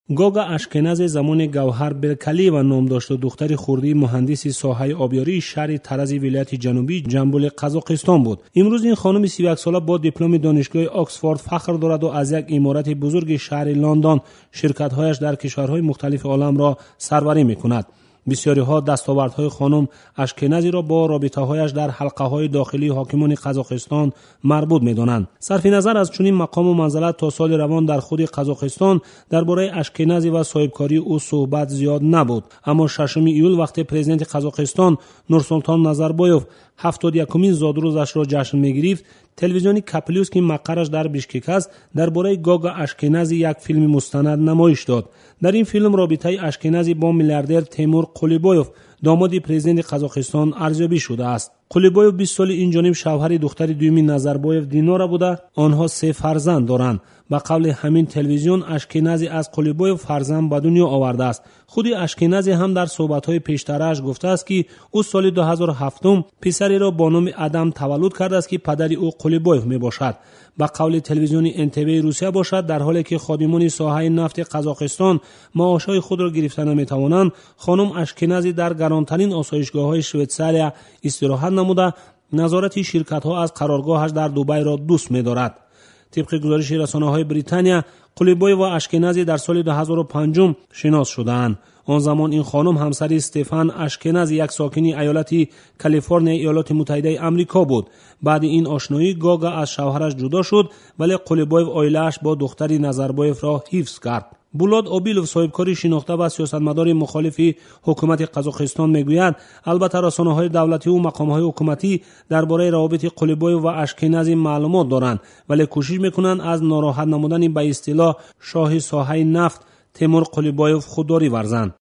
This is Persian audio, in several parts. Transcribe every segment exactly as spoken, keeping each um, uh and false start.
گاگا اشکنازی زمان گوهر برکلیوا نام داشت و دختر خردی مهندسی ساحه آبیاری شهر ترز ولایت جنوبی جنوب قزاقستان بود. امروز این خانم سی و یک ساله با دیپلم دانشگاه آکسفورد فخر دارد و از یک عمارت بزرگ شهر لندن شرکت‌هایش در کشورهای مختلف عالم را سروری می‌کند. بسیاری ها دستاوردهای خانم اشکنازی را با رابطه‌هایش در حلقه‌های داخلی حاکمان قزاقستان مربوط می‌دانند. صرف نظر از چنین مقام و منزلت تا سال روان در خود قزاقستان درباره اشکنازی و صاحبکاری او صحبت زیاد نبود، اما ششم ایول وقتی پرزیدنت قزاقستان نورسولطان نظربایف هفتاد و یکمین زادروزش را جشن می‌گرفت، تلویزیون کپلیوس که مقرش در بیشکک است درباره گاگا اشکنازی یک فیلم مستند نمایش داد. در این فیلم رابطه اشکنازی با میلیاردر تیمور قلیبایف داماد پرزیدنت قزاقستان ارزیابی شده است. قلیبایف بیست سال این جانب شوهر دختر دومی نظربایف دینارا بوده. آنها سه فرزند دارند. به قول همین تلویزیون اشکنازی از قلیبایف فرزند به دنیا آورده است. خود اشکنازی هم در صحبت‌های پیشترش گفته است که او سال دو هزار و هفت پسری را با نام ادم تولد کرده است که پدر او قلیبایف میباشد. به قول تلویزیون ان تی وی روسیه باشد در حالی که خادمان ساحه نفت قزاقستان معاشهای خود را گرفتن نمیتوانند، خانم اشکنازی در گرانترین آسایشگاه‌های شویتزاریا استراحت نموده نظارت شرکت‌ها از قرارگاهش در دبی را دوست می‌دارد. طبق گزارش رسانه‌های بریتانیا، قلیبایف و اشکنازی در سال دو هزار و پنج شناس شدند. آن زمان این خانم همسر استفان اشکنازی یک ساکنی ایالت کالیفرنیا ایالات متحده آمریکا بود. بعد این آشنایی گاگا از شوهرش جدا شد، ولی قلیبایف عائله‌اش با دختری نظربایف را حفظ کرد. بولاد اوبیلوف صاحبکاری شناخته و سیاستمدار مخالف حکومت قزاقستان میگوید البته رسانه‌های دولتی و مقام‌های حکومتی درباره روابط قلیبایف و اشکنازی معلومات دارند، ولی کوشش میکنند از ناراحت نمودن به اصطلاح شاه ساحه نفت تیمور قلیبایف خودداری ورزند.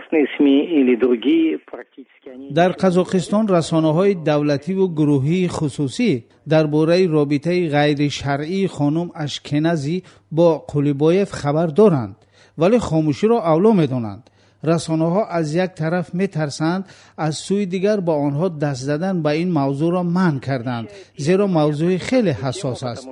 در قزاقستان رسانه‌های دولتی و گروهی خصوصی درباره رابطه غیر شرعی خانم اشکنازی با قلیبایف خبر دارند، ولی خاموشی را اولو می‌دانند. رسانه‌ها از یک طرف می‌ترسند، از سوی دیگر با آنها دست زدن به این موضوع را منع کردند، زیرا موضوع خیلی حساس است.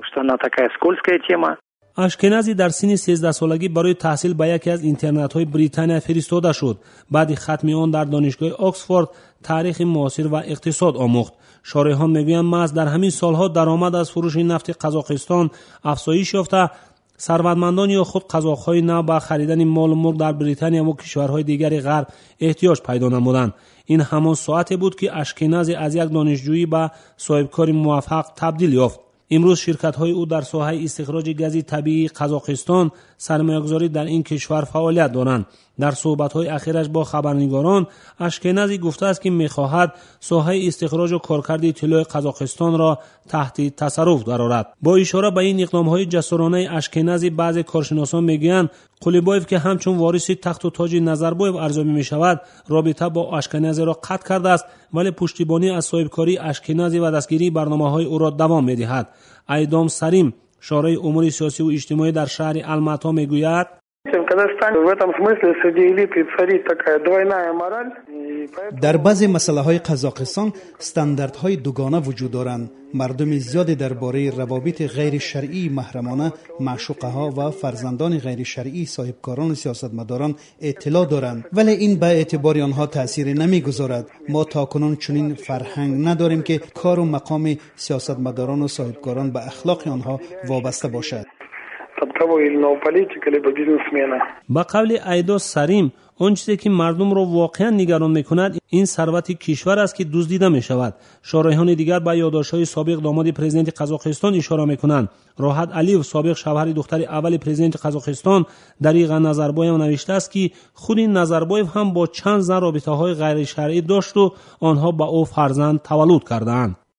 اشکنازی در سن سیزده سالگی برای تحصیل به یکی از اینترنت‌های بریتانیا فرستاده شد. بعد ختم آن در دانشگاه آکسفورد تاریخ معاصر و اقتصاد آموخت. شارحان میگویند محض در همین سالها درآمد از فروش نفت قزاقستان افزایش یافته، ثروتمندان یا خود قزاق‌های نو به خریدن مال و ملک در بریتانیا و کشورهای دیگر غرب احتیاج پیدا نمودند. این همان ساعتی بود که اشکنازی از یک دانشجویی به صاحبکار موفق تبدیل یافت. امروز شرکت‌های او در ساحه استخراج گاز طبیعی قزاقستان سرمایه‌گذاری در این کشور فعالیت دارند. در صحبت‌های اخیرش با خبرنگاران اشکنازی گفته است که می‌خواهد ساحه استخراج و کارکرد طلای قزاقستان را تحت تصرف درآورد. با اشاره به این اقدام‌های جسورانه اشکنازی بعضی کارشناسان می‌گویند قلیبایف که همچون وارث تخت و تاج نظربایف ارزیابی می‌شود رابطه با اشکنازی را قطع کرده است، ولی پشتیبانی از صاحبکاری اشکنازی و دستگیری برنامه‌های او را دوام می‌دهد. ایدام سریم شورای امور سیاسی و اجتماعی در شهر الماتا میگوید در بعضی مسائل قزاقستان استانداردهای دوگانه وجود دارند. مردم زیادی درباره روابط غیر شرعی محرمانه معشوقه ها و فرزندان غیر شرعی صاحبکاران و سیاستمداران اطلاع دارند، ولی این به اعتبار آنها تأثیر نمیگذارد. ما تاکنون چنین فرهنگ نداریم که کار و مقام سیاستمداران و صاحبکاران به اخلاق آنها وابسته باشد. با قول ایدا سریم اون چیزی که مردم را واقعا نگران میکند این ثروت کشور است که دزدیده می شود. شارحان دیگر به یادداشت‌های سابق داماد پرزیدنت قزاقستان اشاره میکنند. راحت علیو سابق شوهر دختر اول پرزیدنت قزاقستان دریغ نظربایف نوشته است که خود این نظربایف هم با چند زن رابطه‌های غیر شرعی داشت و آنها با او فرزند تولد کردند.